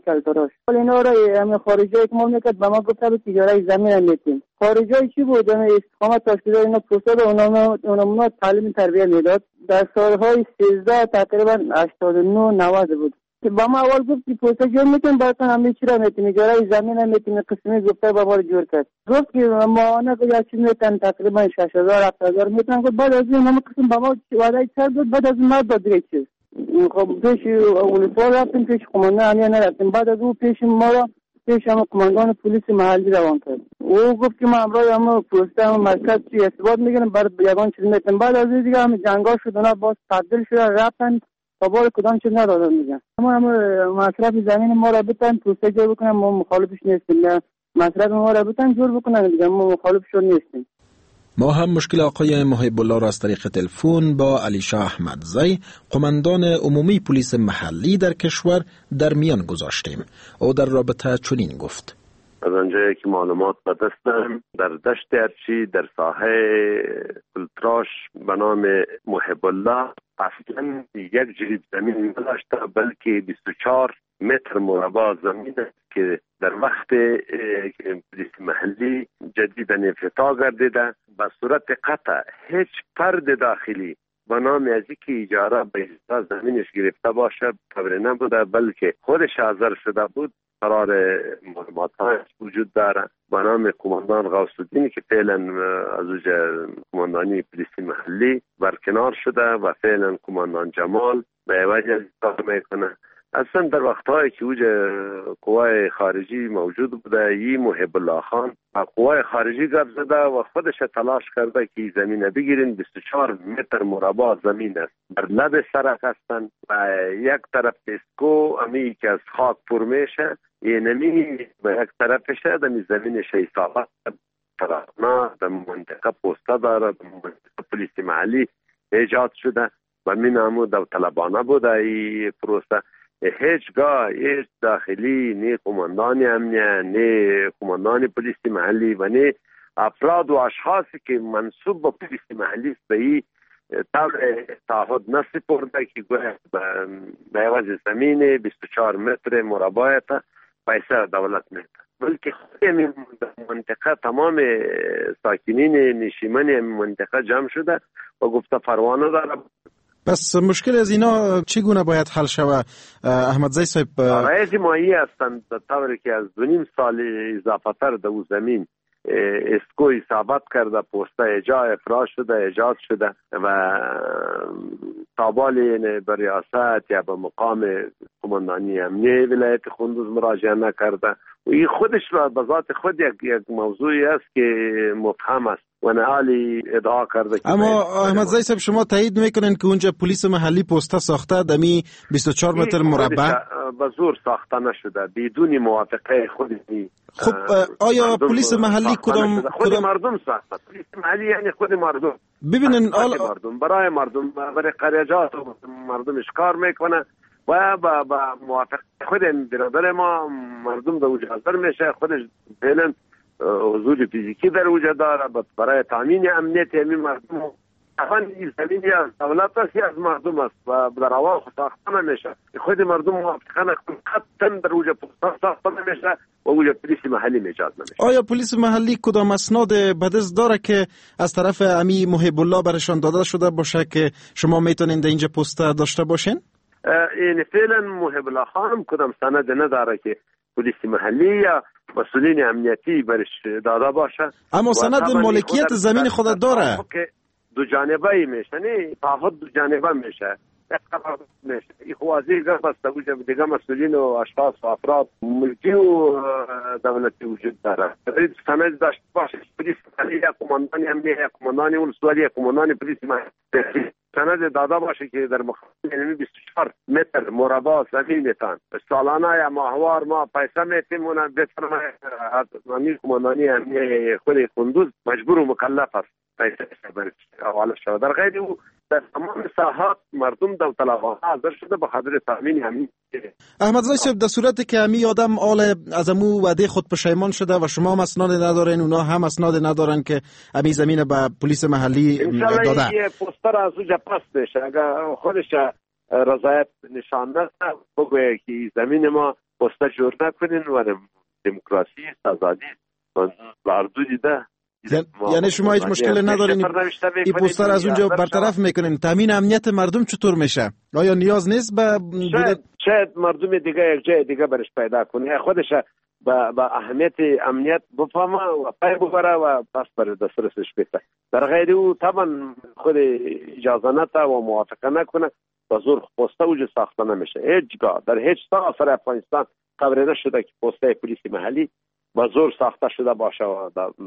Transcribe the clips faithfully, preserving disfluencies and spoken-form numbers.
کلتراش. ولی اینا را همین خارجی که ما میکرد به ما گفت به تجارت زمین میتیم. خارجی چی بود؟ همین استقامت تشکیل اینا پروسه به اونا اونا تعلیم تربیت میداد. در سالهای سیزده تقریبا هشتاد و نه نود بود. با ما اول گفت که پروسه جور میتیم براتون همه چی را میتیم اجاره زمین میتیم قسمی گفته با ما جور کرد. گفت که ما نه که چیز میتن تقریبا شش هزار هفت هزار میتن. گفت بعد از این همه قسم با ما وعده کرد بود. بعد از این ما داد دیگه چیز خب پیش اولویت‌ها رفتیم پیش قماندان امنیت نرفتیم. بعد از او پیش ما را پیش هم قماندان پلیس محلی روان کرد. او گفت که ما امروز هم پروسه هم مرکز چی اثبات میگیریم برای یگان چیز میتیم. بعد از این دیگه هم جنگا شد اونا باز تبدیل شده رفتن بابا کدام چیز ندادن میگن. اما هم مصرف زمین ما را بتن پروسه جور بکنن ما مخالفش نیستیم. نه مصرف ما را بتن جور بکنن دیگه ما مخالفشون نیستیم. ما هم مشکل آقای محب الله را از طریق تلفن با علی شاه احمدزی قماندان عمومی پلیس محلی در کشور در میان گذاشتیم. او در رابطه چنین گفت: از آنجایی که معلومات به دستم در دشت ارچی در ساحه فلتراش به نام محب الله اصلا یک جریب زمین نداشته بلکه بیست و چهار متر مربع زمین است که در وقت پلیس محلی جدیداً افتتاح گردیده به صورت قطع هیچ فرد داخلی به نام از اینکه اجاره به اجازه زمینش گرفته باشه خبر نبوده بلکه خودش حاضر شده بود. قرار معلومات وجود داره به نام قماندان غوث الدین که فعلا از اوج قماندانی پلیس محلی برکنار شده و فعلا قماندان جمال به عوض کار میکنه. اصلا در وقتهایی که اوج قوای خارجی موجود بوده ای محب الله خان با قوای خارجی گپ زده و خودش تلاش کرده که زمین بگیرین. بیست و چهار متر مربع زمین است در لب سرک هستن و یک طرف اسکو امی که از خاک پر میشه اینمی به یک طرفشه دمی زمین شیطاقت طرفنا در منطقه پوسته داره در منطقه پلیس محلی ایجاد شده و می نامو داوطلبانه بوده ای پروسه. هیچگاه هیچ داخلی نه قماندان امنیت نه قماندان پلیس محلی و نه افراد و اشخاصی که منصوب به پلیس محلی است به این طور تعهد نسپرده که به عوض زمین بیست و چهار متر مربع تا پیسه دولت میده بلکه خود این منطقه تمام ساکنین نشیمن منطقه جمع شده و گفته پروانه داره. پس مشکل از اینا چگونه باید حل شود احمدزی صاحب؟ رئیس ماهی هستند به طوری که از دو نیم سال اضافه تر در زمین اسکوی ثابت کرده پوسته اجا افراش شده ایجاد شده و تابالی به ریاست یا به مقام قماندانی امنیه ولایت کندوز مراجعه نکرده و این خودش به ذات خود یک یک موضوعی است که مبهم است و نهالی ادعا کرده. اما احمدزی صاحب شما تایید میکنین که اونجا پلیس محلی پوسته ساخته دمی بیست و چهار متر مربع به زور ساخته نشده بدون موافقه خودی. خب آیا پلیس محلی کدام خود مردم ساخته؟ پلیس محلی یعنی خود مردم. ببینن آل... مردم برای مردم برای قریجات مردمش کار میکنه و با با موافقه خود برادر ما مردم در اوج حاضر میشه. خودش فعلا حضور فیزیکی در وجود داره برای تامین امنیت همین مردم. اصلا این زمینی از دولت است یا از مردم است و در اول ساخته نمیشه. خود مردم موافقه نکنه قطعا در وجود پوسته ساخته نمیشه و وجود پلیس محلی ایجاد نمیشه. آیا پلیس محلی کدام اسناد بدست داره که از طرف امی محب الله برشان داده شده باشه که شما میتونین در اینجا پوسته داشته باشین؟ این فعلا محب الله خان کدام سند نداره که پلیس محلی یا مسئولین امنیتی برش داده باشه. اما سند مالکیت زمین خود داره. دو جانبه میشه نه تعهد دو جانبه میشه. میشه این خوازی گفت است که دیگه مسئولین و اشخاص و افراد ملکی و دولتی وجود داره. باید سند داشته باشه پلیس محلی یا قماندان امنیه یا قماندان ولسوالی یا قماندان پلیس محلی سند داده باشه که در مقابل بیست و چهار متر مربع زمین میتن سالانه یا ماهوار ما پیسه میتیم اون بفرمایید امیر قماندانی امنیه خود کندوز مجبور و مکلف است پیسه برای حواله شود. در غیر او در تمام ساحات مردم داوطلبانه حاضر شده به خاطر تامین امنیت. احمدزی صاحب در صورتی که امی آدم آل از امو وعده خود پشیمان شده و شما هم اسناد ندارین اونا هم اسناد ندارن که امی زمین به پلیس محلی داده. انشالله یه پوستر از اونجا پس بشه اگر خودش رضایت نشان نده بگویه که زمین ما پست جور نکنین و دموکراسی آزادی مردود ده. یعنی شما هیچ مشکلی ندارین این پوستر از اونجا برطرف میکنین؟ تامین امنیت مردم چطور میشه؟ آیا نیاز نیست به شاید, شاید مردم دیگه یک جای دیگه برش پیدا کنه، خودش با با اهمیت امنیت بفهمه و پای ببره و پس بر دسترسش بده. در غیر او طبعا خود اجازه نده و موافقه نکنه با زور پسته وجود ساخته نمیشه. هیچگاه در هیچ سراسر افغانستان خبر نشده که پسته پلیس محلی با زور ساخته شده باشه و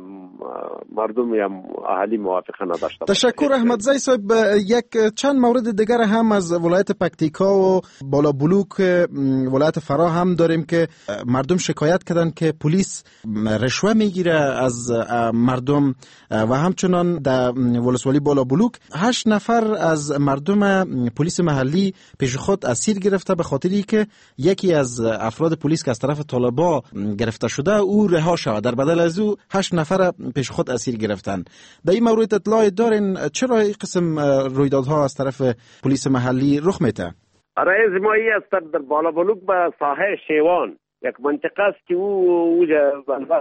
مردم یا اهالی موافقه نداشته باشه. تشکر احمدزی صاحب. یک چند مورد دیگر هم از ولایت پکتیکا و بالا بلوک ولایت فرا هم داریم که مردم شکایت کردن که پلیس رشوه میگیره از مردم و همچنان در ولسوالی بالا بلوک هشت نفر از مردم پلیس محلی پیش خود اسیر گرفته به خاطری که یکی از افراد پلیس که از طرف طالبا گرفته شده او رها شود. در بدل از او هشت نفر پیش خود اسیر گرفتن. در این مورد اطلاع دارین چرا این قسم رویدادها از طرف پلیس محلی رخ میده؟ رئیس مایی است در بالا بلوک به ساحه شیوان، یک منطقه است که او اوجا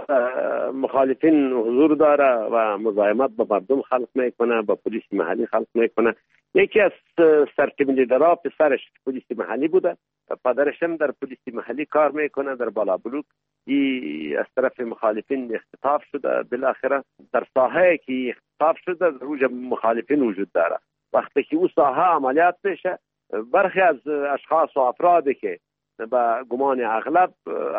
مخالفین حضور داره و مزاحمت به مردم خلق میکنه، با پلیس محلی خلق میکنه. یکی از سرتیم لیدرها پسرش پلیس محلی بوده، پدرش هم در پلیس محلی کار میکنه در بالا بلوک. ای از طرف مخالفین اختطاف شده، بالاخره در ساحه که اختطاف شده در اوج مخالفین وجود داره. وقتی که او ساحه عملیات میشه، برخی از اشخاص و افرادی که با گمان اغلب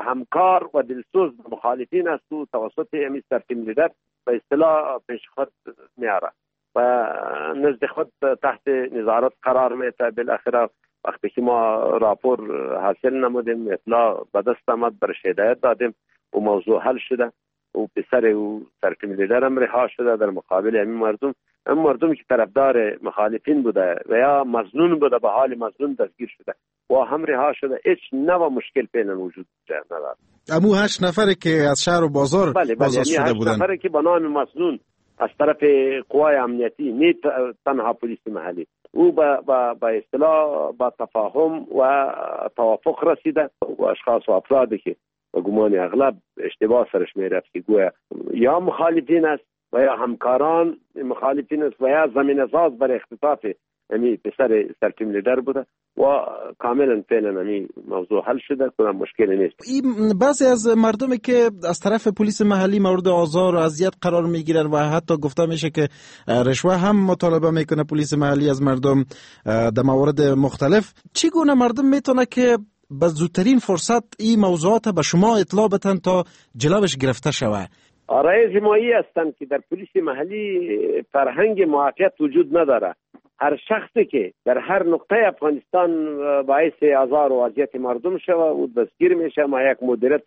همکار و دلسوز مخالفین است و توسط امی سرتیم لیدر به اصطلاح پیش خود میاره و نزد خود تحت نظارت قرار میده. بالاخره وقتی که ما راپور حاصل نمودیم، اطلاع به دست آمد، برش هدایت دادیم و موضوع حل شده و پسر او سرتیم لیدر هم رها شده در مقابل همین مردم. این مردم که طرفدار مخالفین بوده و یا مظنون بوده به حال مظنون دستگیر شده و هم رها شده. هیچ نوع مشکل بین وجود نداره. امو هشت نفره که از شهر و بازار بله بله شده بودن، هشت نفره که به نام مظنون از طرف قوای امنیتی، نه تنها پلیس محلی، او با با با اصطلاح با تفاهم و توافق رسیده و اشخاص و افرادی که به گمان اغلب اشتباه سرش میرفت که گویا یا مخالفین است و یا همکاران مخالفین است و یا زمین ساز بر اختطاف یعنی پسر سرتیم لیدر بوده و کاملا فعلا همین موضوع حل شده، کدام مشکلی نیست. این بعضی از مردمی که از طرف پلیس محلی مورد آزار و اذیت قرار میگیرن و حتی گفته میشه که رشوه هم مطالبه میکنه پلیس محلی از مردم در موارد مختلف، چگونه مردم میتونه که به زودترین فرصت این موضوعات به شما اطلاع بدن تا جلوش گرفته شود؟ رئیس مایی هستند که در پلیس محلی فرهنگ معافیت وجود نداره. هر شخصی که در هر نقطه افغانستان باعث آزار و اذیت مردم شوه و دستگیر میشه، ما یک مدیریت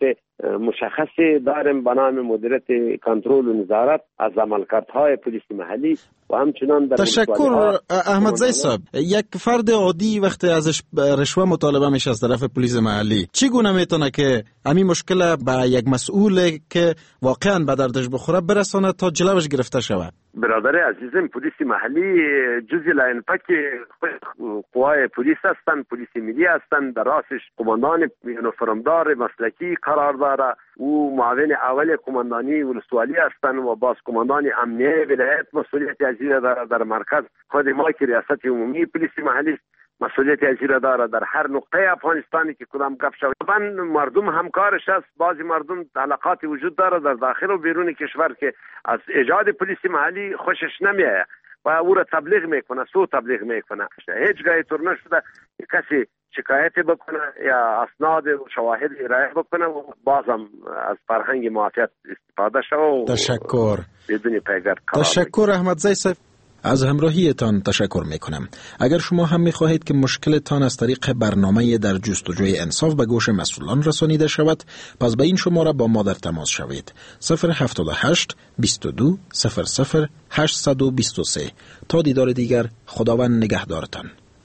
مشخصی داریم به نام مدیریت کنترل و نظارت از عملکردهای پلیس محلی و همچنان در تشکر احمدزی صاحب. یک فرد عادی وقتی ازش رشوه مطالبه میشه از طرف پلیس محلی، چگونه میتونه که همین مشکل به یک مسئول که واقعا به دردش بخوره برسانه تا جلوش گرفته شود؟ برادر عزیزم، پلیس محلی جزء لاینفک قوای پلیس هستند، پلیس ملی هستند، در راسش قماندان یونیفرمدار مسلکی قرار داره. او معاون اول قماندانی ولسوالی هستند و باز قماندان امنیه ولایت مسئولیت ازیره داره. در مرکز خود ما که ریاست عمومی پلیس محلی مسئولیت ازیره داره در هر نقطه افغانستانی که کدام گپ شود. من مردم همکارش است. بعضی مردم علاقاتی وجود داره در داخل و بیرون کشور که از ایجاد پلیس محلی خوشش نمیاد و او را تبلیغ میکنه، سو تبلیغ میکنه. هیچ گاهی طور نشده کسی شکایت بکنه یا اسناد و شواهد ارائه بکنه و بازم از فرهنگ معافیت استفاده شود. تشکر. بدون پیگرد. تشکر احمدزی صاحب. از همراهیتان تشکر میکنم. اگر شما هم میخواهید که مشکلتان از طریق برنامه در جستجوی انصاف به گوش مسئولان رسانیده شود، پس به این شماره با ما در تماس شوید. صفر هفتاد و هشت بیست و دو صفر صفر هشتصد و بیست و سه. تا دیدار دیگر، خداوند نگهدارتان.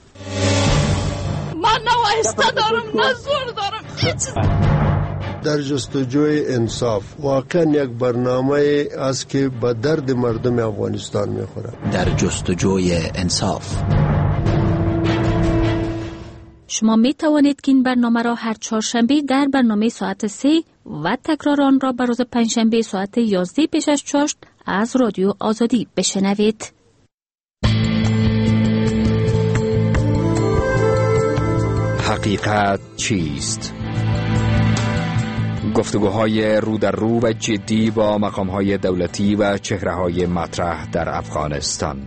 من نه وایسته دارم نه زور دارم، هیچ. در جستجوی انصاف واقعا یک برنامه است که به درد مردم افغانستان میخوره. در جستجوی انصاف. شما می توانید که این برنامه را هر چهارشنبه در برنامه ساعت سه و تکرار آن را به روز پنجشنبه ساعت یازده پیش از چاشت از رادیو آزادی بشنوید. حقیقت چیست؟ گفتگوهای رو در رو و جدی با مقامهای دولتی و چهره‌های مطرح در افغانستان.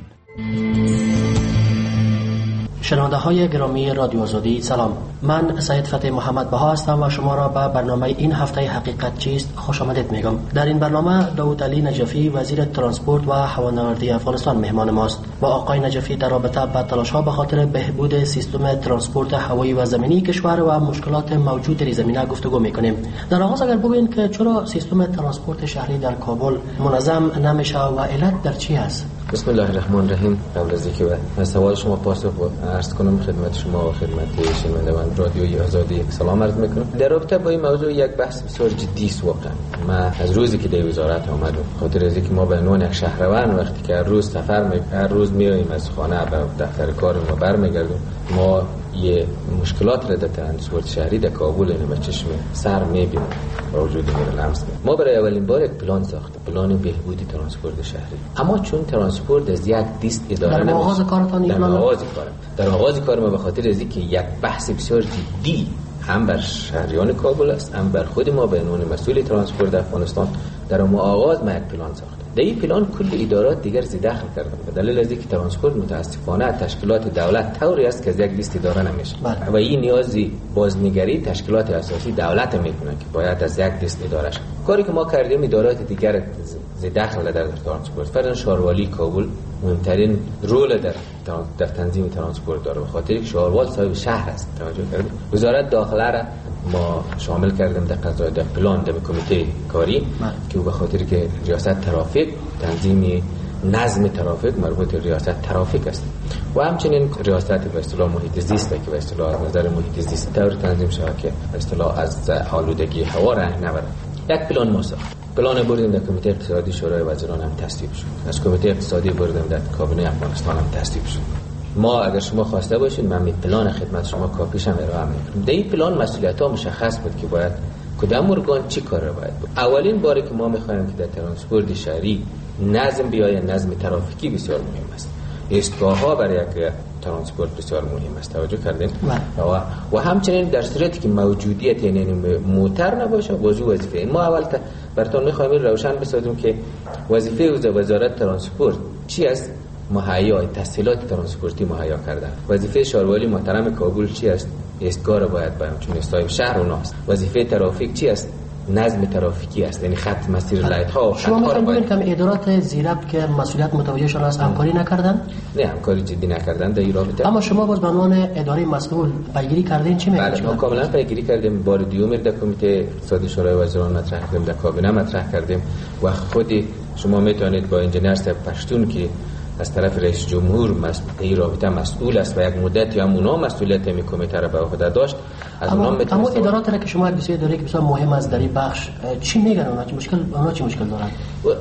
شنونده های گرامی رادیو آزادی سلام، من سید فتح محمد بها هستم و شما را به برنامه این هفته حقیقت چیست خوش آمدید میگم. در این برنامه داود علی نجفی وزیر ترانسپورت و هوانوردی افغانستان مهمان ماست. با آقای نجفی در رابطه با تلاش ها به خاطر بهبود سیستم ترانسپورت هوایی و زمینی کشور و مشکلات موجود در زمینه گفتگو میکنیم. در آغاز اگر بگوین که چرا سیستم ترانسپورت شهری در کابل منظم نمیشه و علت در چی است؟ بسم الله الرحمن الرحیم. قبل از اینکه به سوال شما پاسخ عرض کنم خدمت شما و خدمت شنوندگان رادیوی آزادی سلام عرض میکنم. در رابطه با این موضوع یک بحث بسیار جدی است. واقعا ما از روزی که در وزارت آمدم خاطر از اینکه ما به عنوان یک شهروند وقتی که هر روز سفر می هر روز میایم از خانه به دفتر کار ما برمیگردیم، ما یه مشکلات را در ترانسپورت شهری در کابل اینو چشم سر میبینیم با وجود این لمس. ما برای اولین بار یک پلان ساختیم، پلان بهبودی ترانسپورت شهری. اما چون ترانسپورت از یک دیست اداره در آغاز کارتان در آغاز کارم در آغاز کار ما به خاطر از اینکه یک بحث بسیار جدی هم بر شهریان کابل است هم بر خود ما به عنوان مسئول ترانسپورت افغانستان، در ما آغاز ما یک پلان ساختیم. در این پلان کل ادارات دیگر زی داخل کردن به دلیل از اینکه ترانسپورت متاسفانه تشکیلات دولت طوری است که از یک دیست اداره نمیشه و این نیازی بازنگری تشکیلات اساسی دولت میکنه که باید از یک دیست اداره شه. کاری که ما کردیم ادارات دیگر زی داخل در ترانسپورت، فرضاً شاروالی کابل مهمترین رول در در تنظیم ترانسپورت داره، به خاطر اینکه شاروال صاحب شهر است. توجه کردید؟ وزارت داخله را ما شامل کردیم در قضای در پلان در کمیته کاری من. که به خاطر که ریاست ترافیک تنظیم نظم ترافیک مربوط به ریاست ترافیک است و همچنین ریاست به اصطلاح محیط زیست که به اصطلاح از نظر محیط زیست طور تنظیم شود که به اصطلاح از آلودگی هوا رنگ نبرد. یک پلان ما ساخت. پلان بردیم در کمیته اقتصادی شورای وزیران هم تصویب شد. از کمیته اقتصادی بردیم در کابینه افغانستان هم تصویب شد. ما اگر شما خواسته باشید من می پلان خدمت شما کاپیش هم ارائه میکنم. در این پلان مسئولیت‌ها مشخص بود که باید کدام ارگان چی کار را باید بود. اولین باری که ما می‌خوایم که در ترانسپورت شهری نظم بیاید، نظم ترافیکی بسیار مهم است. ایستگاه‌ها برای یک ترانسپورت بسیار مهم است. توجه کردین؟ و و همچنین در صورتی که موجودیت یعنی موتر نباشه وضو وظیفه ما اول تا براتون می‌خوایم روشن بسازیم که وظیفه وزارت ترانسپورت چی است؟ مهیا تسهیلات ترانسپورتی مهیا کردن. وظیفه شاروالی محترم کابل چی است؟ ایستگاه را باید بایم چون صاحب شهر اوناست. وظیفه ترافیک چی است؟ نظم ترافیکی است، یعنی خط مسیر لایت ها و خط شما می‌فهمید که ادارات زیراب که مسئولیت متوجه شدن است همکاری نکردن؟ نه همکاری جدی نکردن در این رابطه. اما شما باز به عنوان اداره مسئول پیگیری کردین چی میگید؟ بله ما کاملا پیگیری کردیم. بار دیوم در کمیته اقتصادی شورای وزیران مطرح کردیم، در کابینه مطرح کردیم و خودی شما میتونید با انجینر صاحب پشتون که از طرف رئیس جمهور این رابطه مسئول است و یک مدت یا اونا مسئولیت می کمیته را به عهده داشت از اما, اونها اما ادارات را که شما بسیار اداره که بسیار مهم است در این بخش چی میگن اونا چه مشکل اونا چه مشکل دارن؟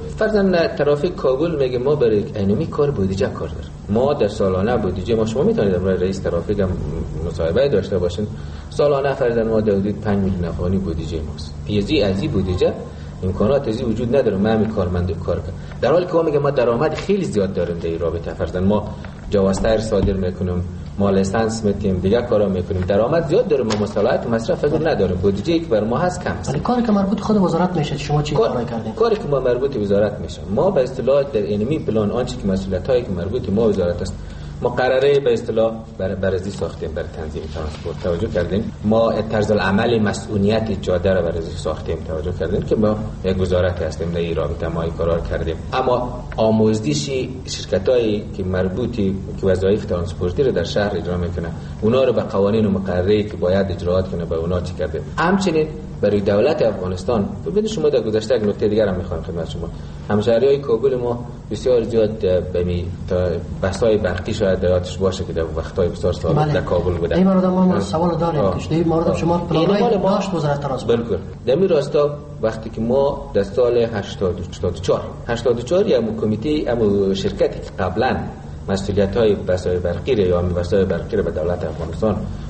فرضاً ترافیک کابل میگه ما برای اینمی کار بودجه کار داریم. ما در سالانه بودجه ما شما میتونید برای رئیس ترافیک هم مصاحبه داشته باشین. سالانه فرضاً ما در حدود پنج میلیون افغانی بودجه ماست. یزی از این بودجه امکانات ازی وجود نداره ما همین کارمند کار کنیم، در حالی که ما میگه ما درآمد خیلی زیاد داریم در این رابطه. فرضاً ما جوازتر صادر میکنیم، ما لیسانس میتیم، دیگه کارا میکنیم، درآمد زیاد داریم، ما مصالحات مصرف از اون نداریم. بودجه‌ای که بر ما هست کم است. ولی کاری که مربوط خود وزارت میشه شما چی کار کردین؟ کاری که ما مربوط وزارت میشه ما به اصطلاح در اینمی پلان آنچه که مسئولیتایی که مربوط ما وزارت است مقرره به اصطلاح بر بررسی ساختیم برای تنظیم ترانسپورت. توجه کردین ما طرز العمل مسئولیت جاده را بررسی ساختیم. توجه کردین که ما یک وزارت هستیم در این رابطه ما قرار کردیم. اما آموزش شرکتایی که مربوطی که وظایف ترانسپورتی را در شهر اجرا میکنه اونا رو به قوانین و مقرره که باید اجراات کنه به اونا چی کردیم. همچنین برای دولت افغانستان ببینید شما در گذشته یک نکته دیگر هم میخوام خدمت شما همشهریای کابل ما بسیار زیاد به می بحث‌های برقی شاید یادش باشه که در وقت‌های بسیار سال در کابل بوده. این مورد ما سوال داریم که این مورد شما پلان‌های داشت وزارت ترانسپورت. بالکل در این راستا وقتی که ما در سال هشتاد و چهار هشتاد و چهار یا کمیته ام شرکتی که قبلا مسئولیت‌های بحث‌های برقی یا وسایل برقی به دولت افغانستان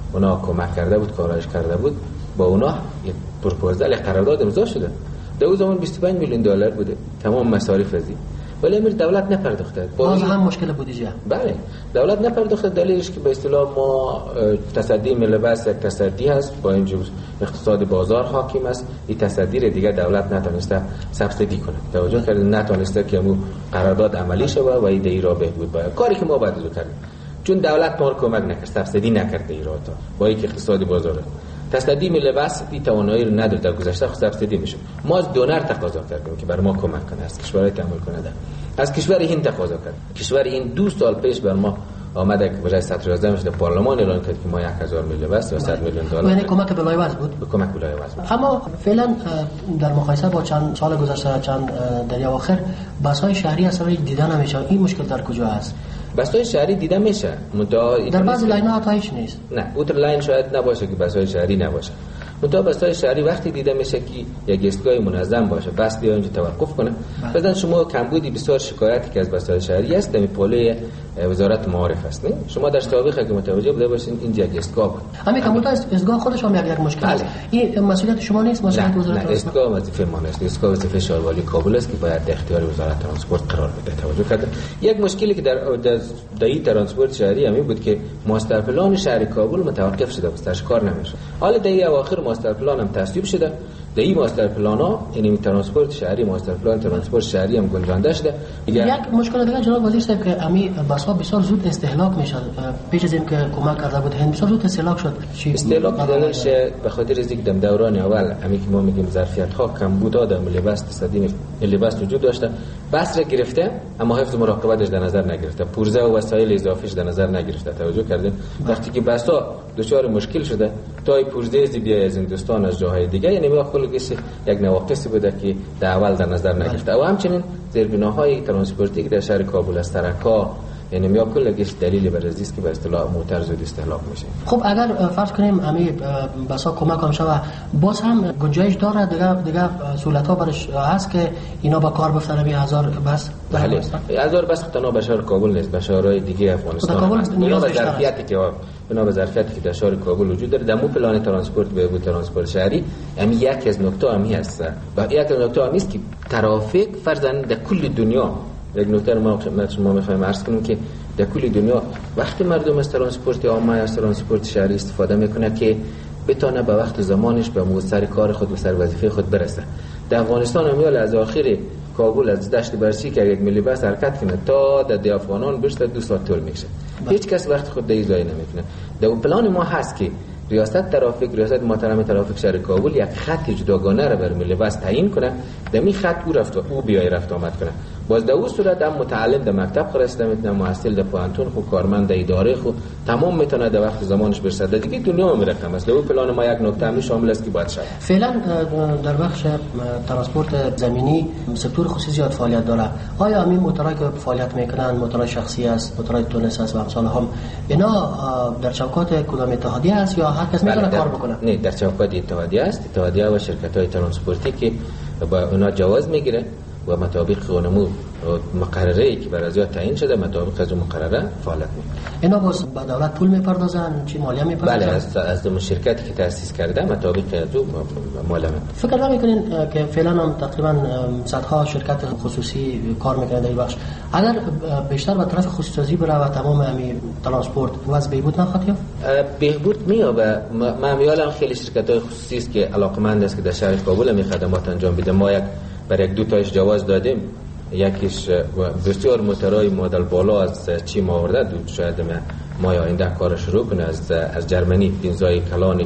اونا کمک کرده بود، کارایش کرده بود، با اونا یک پروپوزال قرارداد امضا شده. در اون زمان بیست و پنج میلیون دلار بوده تمام مصارف ازی، ولی امیر دولت نپرداخته. باز هم مشکل بودجه. بله دولت نپرداخته. دلیلش که به اصطلاح ما تصدی ملی بس یک تصدی هست، با اینجور اقتصاد بازار حاکم است، این تصدی رو دیگه دولت نتونسته سبسیدی کنه. توجه کردید نتونسته که مو قرارداد عملی شه و ایده ای را بهبود باید. کاری که ما باید کردیم چون دولت ما رو کمک نکرد، سبسیدی نکرد ایراتا با اینکه اقتصاد بازار تصدی ملی بس این توانایی رو نداره. در گذشته خود سبسیدی میشه. ما از دونر تقاضا کردیم که بر ما کمک کنه، از کشورهای تعامل کننده، از کشور هند تقاضا کرد. کشور هند دو سال پیش بر ما آمده که برای صدر اعظم در پارلمان اعلان کرد که ما یک هزار میلیون بس یا صد میلیون دلار. یعنی کمک به لایوز بود. به کمک به لایوز بود. اما فعلا در مقایسه با چند سال گذشته، چند در اواخر بس‌های شهری اصلا دیده نمیشه. این مشکل در کجا است؟ بس‌های شهری دیده میشه، مدعا در بعضی لاین‌ها حتی هیچ نیست. نه اوتر لاین شاید نباشه که بس‌های شهری نباشه. مدعا بس‌های شهری وقتی دیده میشه که یک ایستگاه منظم باشه، بس بیا اینجا توقف کنه. مثلا شما کمبودی بسیار شکایتی که از بس‌های شهری است در پاله وزارت معارف است. نه شما در سابقه که متوجه بوده باشین اینجا یک ایستگاه بود. همین کمبود ایستگاه خودش هم یک مشکل است. این مسئولیت شما نیست، مسئولیت وزارت است. ایستگاه وظیفه ما نیست. ایستگاه وظیفه شهروالی کابل است که باید در اختیار وزارت ترانسپورت قرار بده. توجه کرده. یک مشکلی که در در این ترانسپورت شهری همین بود که ماستر پلان شهر کابل متوقف شده بود، درش کار نمیشه. حالا در اواخر ماستر پلان هم تصویب شده. در این ماستر پلان ها یعنی ترانسپورت شهری، ماستر پلان ترانسپورت شهری هم گنجانده شده. یک مشکل دیگه جناب وزیر صاحب که امی بس‌ها بسیار زود استهلاک میشن. پیش از اینکه کمک کرده بود هند بسیار زود استهلاک شد. استهلاک دلیلش به خاطر از اینکه در دوران اول همی که ما میگیم ظرفیت ها کم بود، آدم لباس تصدی لباس وجود داشته، بس را گرفته اما حفظ مراقبتش در نظر نگرفته، پورزه و وسایل اضافیش در نظر نگرفته. توجه کردین وقتی که بس‌ها دچار مشکل شده تا پورزه از بیا از هندوستان از جاهای دیگه، یعنی ما خلقش یک نواقصی بوده که در اول در نظر نگرفته. و همچنین زیربناهای ترانسپورتی که در شهر کابل است، ترکا، یعنی میا کلش دلیل برای است که به اصطلاح موتر زود استهلاک میشه. خب اگر فرض کنیم امی بسا کمک هم شود، باز هم گنجایش داره دیگه دیگه سهولت‌ها برش هست که اینا با کار بفتن به هزار بس. بله هزار بس تنها به شهر کابل نیست، به شهرهای دیگه افغانستان بنا به ظرفیتی که بنا به ظرفیتی که در شهر کابل وجود داره. در مو پلان ترانسپورت به بود ترانسپورت شهری امی یک از نکته امی هست و یک از نکته امی است که ترافیک فرضاً در کل دنیا، یک نکته ما شما می‌خوایم عرض کنیم که در کل دنیا وقتی مردم از ترانسپورت عامه از ترانسپورت شهری استفاده میکنه که بتونه به وقت زمانش به مو سر کار خود و سر وظیفه خود برسه. در افغانستان هم از آخر کابل از دشت برچی که یک ملی بس حرکت کنه تا در افغانان بیشتر دو ساعت طول میکشه. هیچ کس وقت خود در ضایع نمیکنه. در پلان ما هست که ریاست ترافیک، ریاست محترم ترافیک شهر کابل یک خط جداگانه را بر ملی بس تعیین کنه، در می خط او رفت او بیای رفت آمد کنه. باز در اون صورت هم متعلم در مکتب خرسته میتونه، محصل در پانتون خو، کارمند در اداره خو تمام میتونه در وقت زمانش برسه. دیگه دنیا هم رقم است. در پلان ما یک نکته هم شامل است که باید شد. فعلا در بخش ترانسپورت زمینی سکتور خصوصی زیاد فعالیت داره. آیا همین موتورایی که فعالیت میکنن موتورای شخصی است، موتورای تونس است و امثال هم، اینا در چوکات کدام اتحادیه است یا هر کس میتونه کار بکنه؟ نه در چوکات اتحادیه است. اتحادیه و شرکت‌های ترانسپورتی که با اونا جواز میگیره و مطابق قانون مقرره‌ای که برای ازیا تعیین شده مطابق از اون مقرره فعالیت میکنه. اینا باز با دولت پول میپردازن، چی مالیه میپردازن؟ بله از از اون شرکتی که تأسیس کرده مطابق از اون مالیه. فکر نمیکنین که فعلا هم تقریبا صدها شرکت خصوصی کار میکنه در این بخش، اگر بیشتر به طرف خصوصی سازی بره و تمام همین ترانسپورت واسه بهبود نخواهد یافت؟ بهبود میابه. ما میالم خیلی شرکت‌های خصوصی است که علاقمند است که در شهر کابل می خدمات انجام بده. ما یک برای یک دو تاش جواز دادیم، یکیش بسیار موتورای مدل بالا از چین آورده، دو شاید ما آینده کار شروع کنه از از جرمنی دینزای کلانی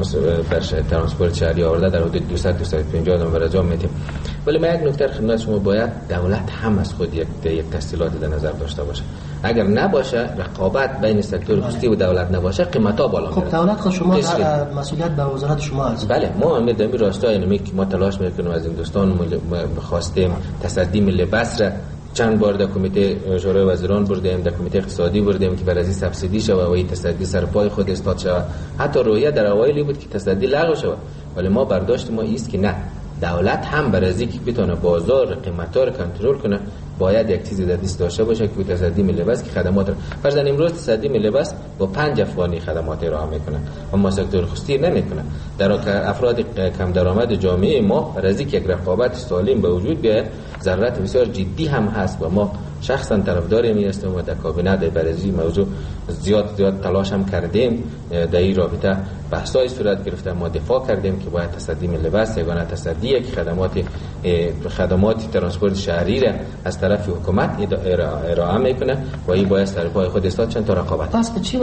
بر ترانسپورت شهری آورده در حدود دویست تا دویست و پنجاه دلار انجام میدیم. ولی ما یک نکته خدمت شما باید دولت هم از خود یک یک تسهیلات در نظر داشته باشه. اگر نباشه رقابت بین سکتور خصوصی و دولت نباشه قیمتا بالا میره. خب دولت خود شما مسئولیت به وزارت شما است. بله ما هم در این راستا اینمی که ما تلاش میکنیم از هندوستان خواستیم تصدی ملی بس را چند بار در کمیته شورای وزیران بردیم، در کمیته اقتصادی بردیم که برای سبسیدی شود و این تصدی سر پای خود استاد شود. حتی رویه در اوایلی بود که تصدی لغو شود، ولی ما برداشت ما است که نه، دولت هم برای اینکه بتونه بازار قیمتا رو کنترل کنه باید یک چیزی در دست داشته باشه که تصدی ملی بس که خدمات فرضاً امروز تصدی ملی بس با پنج افغانی خدمات ارائه میکنه اما سکتور خصوصی نمیکنه. در افراد کم درآمد جامعه ما رزی که یک رقابت سالم به وجود بیاید ضرورت بسیار جدی هم هست و ما شخصا طرفدار این هستیم و در کابینه در بررسی موضوع زیاد زیاد تلاش هم کردیم. در این رابطه بحث‌های صورت گرفته، ما دفاع کردیم که باید تصدی ملی بس یگانه تصدیه که خدمات خدمات ترانسپورت شهری را از طرف حکومت ارائه میکنه و این باید سر پای خود استاد چند تا رقابت. پس چی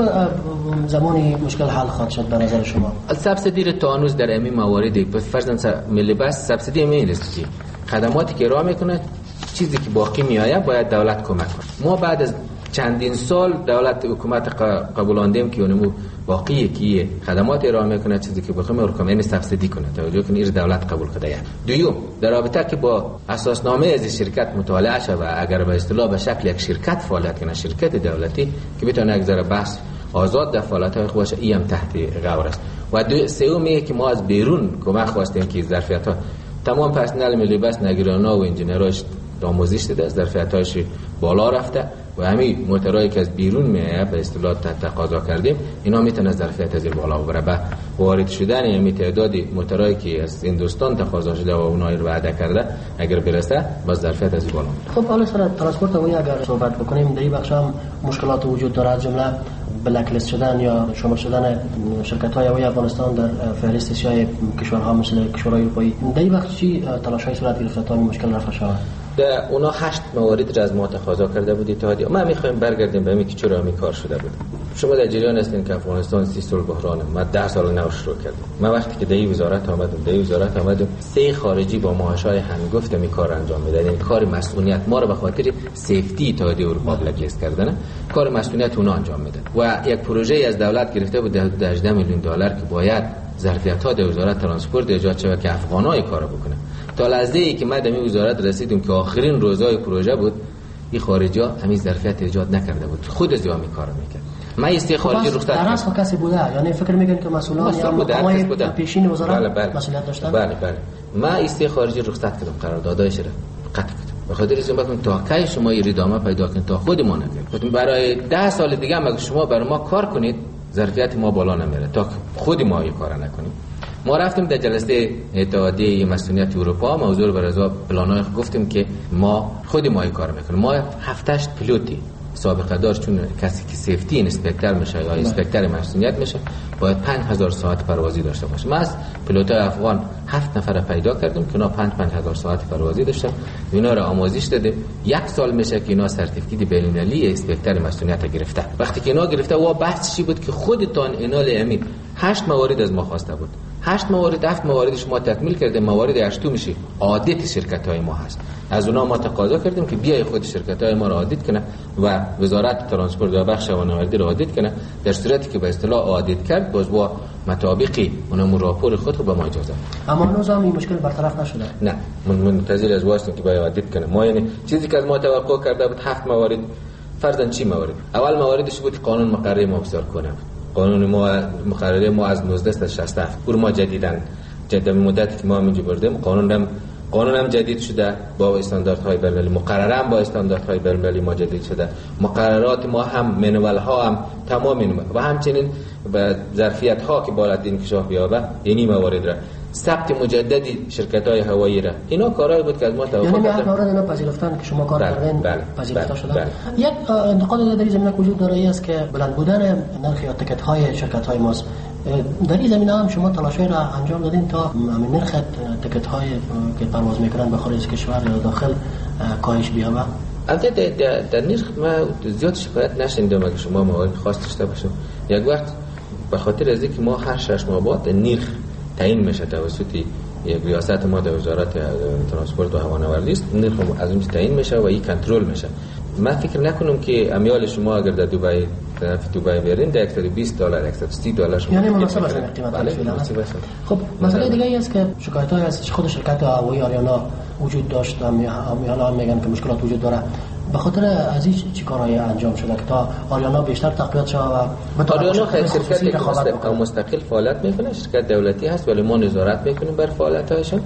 زمانی مشکل حل خواهد شد به نظر شما؟ سبسیدی تا هنوز در امی موارد فرضاً ملی بس سبسیدی میرسه چی خدماتی که ارائه میکنه چیزی که باقی میآید باید دولت کمک کنه. ما بعد از چندین سال دولت حکومت قبولاندیم که اونمو باقیه که خدمات ارائه میکنه چیزی که بخوام حکومت این سبسیدی کنه توجه کنه این دولت قبول کرده. دوم در رابطه که با اساسنامه از شرکت مطالعه شه و اگر به اصطلاح به شکل یک شرکت فعالیت کنه شرکت دولتی که بتونه یک ذره بحث آزاد در فعالیت‌های خود باشه این هم تحت غور است. و دو سومیه که ما از بیرون کمک خواستیم که ظرفیت‌ها تمام پرسنل ملی بس نگرانا و انجینراش آموزش داده از ظرفیت‌هاش بالا رفته و همین موتورایی که از بیرون میاد به اصطلاح تقاضا کردیم اینا میتونه ظرفیت از بالا ببره. به وارد شدن همین تعداد موتورایی که از هندوستان تقاضا شده و اونایی رو وعده کرده اگر برسه با ظرفیت از بالا. خب حالا سر ترانسپورت هوایی اگر صحبت بکنیم در این بخش هم مشکلات وجود داره، از جمله بلک لیست شدن یا شامل شدن شرکت‌های هوایی افغانستان در فهرست سیاه کشورها مثل کشورهای اروپایی. در این بخش چی تلاش‌های صورت گرفته تا این مشکل رفع شود؟ در اونا هشت موارد را از ما تقاضا کرده بود اتحادیه. ما می‌خوایم برگردیم به همین که چرا همین کار شده بود. شما در جریان هستین که افغانستان سی سال بحرانه. ما ده سال نو شروع کردیم. ما وقتی که در این وزارت آمدم در این وزارت آمدم سه خارجی با معاشهای هنگفت می کار انجام میدادن. این کار مسئولیت ما رو به خاطر سیفتی اتحادیه اروپا بلکلیست کردن کار مسئولیت اونا انجام میدن و یک پروژه از دولت گرفته بود هجده میلیون دلار که باید ظرفیت‌ها در وزارت ترانسپورت ایجاد شه که افغانای کارو بکنه. تا لحظه ای که ما در این وزارت رسیدیم که آخرین روزای پروژه بود این خارجی‌ها همین ظرفیت ایجاد نکرده بود، خود از یامی کار میکرد. ما است خارجی رخصت در اصل کسی بوده، یعنی فکر میگن که مسئولان یا مقامای پیشین وزارت بله بله. مسئولیت داشتن. بله بله ما است خارجی رخصت کردم قراردادایش را قطع کردم به خاطر اینکه بگم تا کی شما ادامه پیدا کنید تا خود ما نگید برای ده سال دیگه اگه شما برای ما کار کنید ظرفیت ما بالا نمیره تا خود ما این کار نکنیم. ما رفتیم در جلسه اتحادیه مسئولیت اروپا موضوع بر از پلان‌های گفتیم که ما خود ما این کار میکنیم. ما هفت هشت پیلوتی سابقه دار چون کسی که سیفتی اینسپکتور میشه یا اینسپکتور مسئولیت میشه باید پنج هزار ساعت پروازی داشته باشه. ما از پیلوتای افغان هفت نفر پیدا کردیم که اینا پنج پنج هزار ساعت پروازی داشتن. اینا رو آموزش داده. یک سال میشه که اینا سرتیفیکیت بین‌المللی اینسپکتور مسئولیت گرفته. وقتی که اینا گرفته و بحث چی بود که خودتان اینال امین هشت موارد از ما خواسته بود. هشت موارد هفت موارد شما تکمیل کرده موارد هشتم میشه عادت شرکت‌های ما هست. از اونا ما تقاضا کردیم که بیای خود شرکت‌های ما را عادت کنه و وزارت ترانسپورت و بخش هوانوردی را عادت کنه. در صورتی که به اصطلاح عادت کرد باز با مطابقی اونم راپور خود رو به ما اجازه. اما هنوز هم این مشکل برطرف نشده. نه من منتظر از واسطه که باید عادت کنه. ما یعنی چیزی که از ما توقع کرده بود هفت موارد فرضاً چی موارد؟ اول موردش بود قانون مقرری ما بسیار کنه. قانون ما مقرره ما از نوزده تا شصت و هفت اور ما جدیدن جدید مدت که ما همینجا بردیم قانون هم قانون هم جدید شده با استانداردهای بین‌المللی مقرره هم با استانداردهای بین‌المللی ما جدید شده مقررات ما هم منوال ها هم تمام این و همچنین به ظرفیت ها که باید انکشاف بیابه یعنی موارد را ثبت مجددی شرکت‌های هوایی را اینا کارهایی بود که از ما توقع یعنی هر مورد اینا پذیرفتن که شما کار کردین پذیرفته شده. یک انتقاد در این زمینه وجود داره است که بلند بودن نرخ یا تکت‌های شرکت‌های ماست. در این زمینه هم شما تلاشی را انجام دادین تا همین نرخ تکت‌های که پرواز میکنن به خارج کشور یا داخل کاهش بیابه؟ البته در, در نرخ ما زیاد شکایت نشنیدم اگه شما موارد خاص داشته باشید. یک وقت به خاطر از اینکه ما هر شش ماه بعد نرخ تعیین میشه توسط یک ریاست ما در وزارت ترانسپورت و هوانوردی است نرخ از اونجا تعیین میشه و این کنترل میشه. من فکر نکنم که امیال شما اگر در دبی طرف دبی برین در صد و بیست دلار صد و سی دلار شما یعنی مناسب است قیمت. خب مسئله دیگه ای است که شکایت‌های از خود شرکت هوایی آریانا وجود داشت و حالا میگن که مشکلات وجود داره. به خاطر از این چی کارهای انجام شده که تا آریانا بیشتر تقویت شود و آریانا خیلی شرکت مستقل فعالیت میکنه شرکت دولتی هست ولی ما نظارت میکنیم بر فعالیت‌هاشون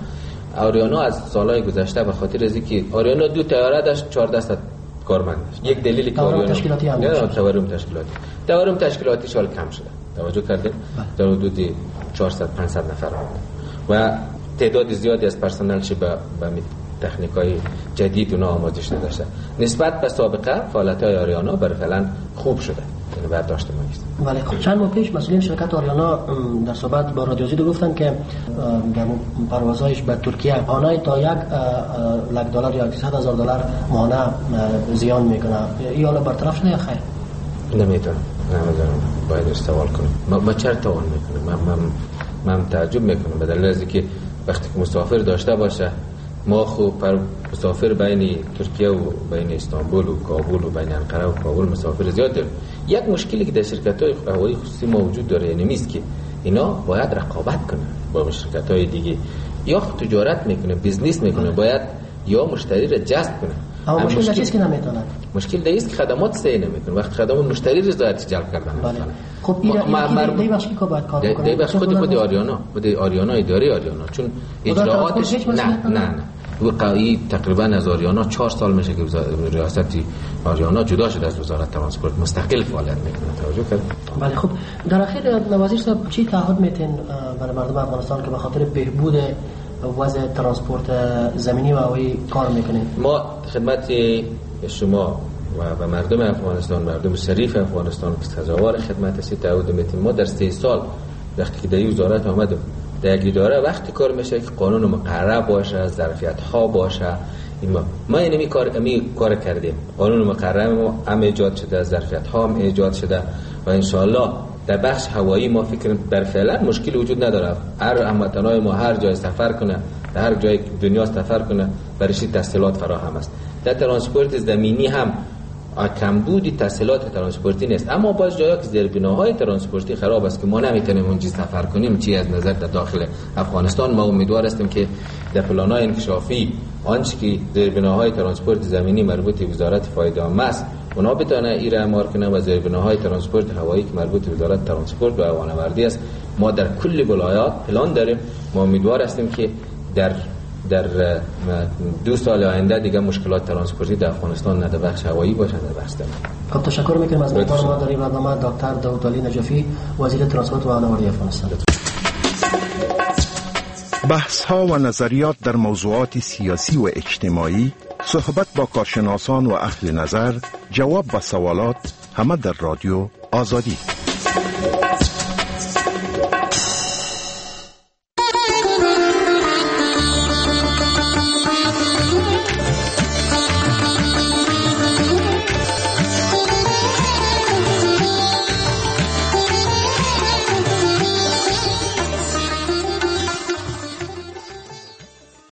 آریانا از سالهای گذشته به خاطر از اینکه آریانا دو طیاره داشت چهارده صد کارمند داشت. یک دلیلی که آریانا تشکیلاتی هم داشت. تورم تشکیلاتی تورم تشکیلاتی شال کم شده. توجه کردید؟ در حدود چهارصد پانصد نفر بود و تعداد زیادی از پرسنل چه به تکنیک‌های جدید اونا آموزش داشته. نسبت به سابقه فعالیت‌های آریانا برای فعلا خوب شده. یعنی برداشت ما است. ولی خب چند ماه پیش مسئولین شرکت آریانا در صحبت با رادیو آزادی گفتن که در پروازهایش به ترکیه آنای تا یک لک دلار یا صد هزار دلار ماهانه زیان میکنه. این حالا برطرف شده یا خیر؟ نمیتونم. نمیدونم. باید سوال کنم. ما ما چرا توان میکنم؟ من من من تعجب میکنم به دلیل از اینکه وقتی که مسافر داشته باشه ما خوب پر مسافر بین ترکیه و بین استانبول و کابل و بین انقره و کابل مسافر زیاد داریم. یک مشکلی که در شرکت‌های هوایی خصوصی موجود داره یعنی نیست که اینا باید رقابت کنن با شرکت‌های دیگه یا تجارت میکنه بیزنس میکنه باید یا مشتری را جذب کنه. اما مشکل, مشکل چیزی که نمیتونن. مشکل دیست که خدمات سعی نمیکنه. وقتی خدمات مشتری رضایت جلب کردن. بله. خب این دی بخشی که باید کار کنه. دی بخش خود خود آریانا، خود آریانا اداره آریانا چون اجراعاتش نه نه نه. وقایی تقریبا از آریانا چهار سال میشه که ریاست آریانا جدا شده از وزارت ترانسپورت مستقل فعالیت میکنه. توجه کرد. بله خب در اخیر وزیر صاحب چی تعهد میتین برای مردم افغانستان که به خاطر بهبود وضع ترانسپورت زمینی و هوایی کار میکنید؟ ما خدمت شما و مردم افغانستان مردم شریف افغانستان که سزاوار خدمت است تعهد میتیم. ما در سه سال وقتی که در وزارت آمدم در یک اداره وقتی کار میشه که قانون مقرر باشه ظرفیت ها باشه این ما ما اینمی کار امی کار کردیم. قانون مقرر ما هم ایجاد شده ظرفیت ها هم ایجاد شده و ان شاء الله در بخش هوایی ما فکر بر فعلا مشکل وجود نداره. هر هموطنای ما هر جای سفر کنه در هر جای دنیا سفر کنه برایش تسهیلات فراهم است. در ترانسپورت زمینی هم کمبودی تسهیلات ترانسپورتی نیست اما باز جایی که زیربناهای ترانسپورتی خراب است که ما نمیتونیم اونجا سفر کنیم چی از نظر در داخل افغانستان. ما امیدوار هستیم که در پلان‌های انکشافی آنچه که زیربناهای ترانسپورت زمینی مربوط به وزارت فایده عامه است اونا بتونه ایره اعمار کنه و زیربناهای ترانسپورت هوایی که مربوط به وزارت ترانسپورت و هوانوردی است ما در کل ولایات پلان داریم. ما امیدوار هستیم که در در دو سال آینده دیگه مشکلات ترانسپورتی در افغانستان نه در بخش هوایی باشه نه در بخش زمینی. خب تشکر میکنم از مهمان ما در این برنامه دکتر داوودعلی نجفی وزیر ترانسپورت و هوانوردی افغانستان. بحث ها و نظریات در موضوعات سیاسی و اجتماعی، صحبت با کارشناسان و اهل نظر، جواب به سوالات همه در رادیو آزادی.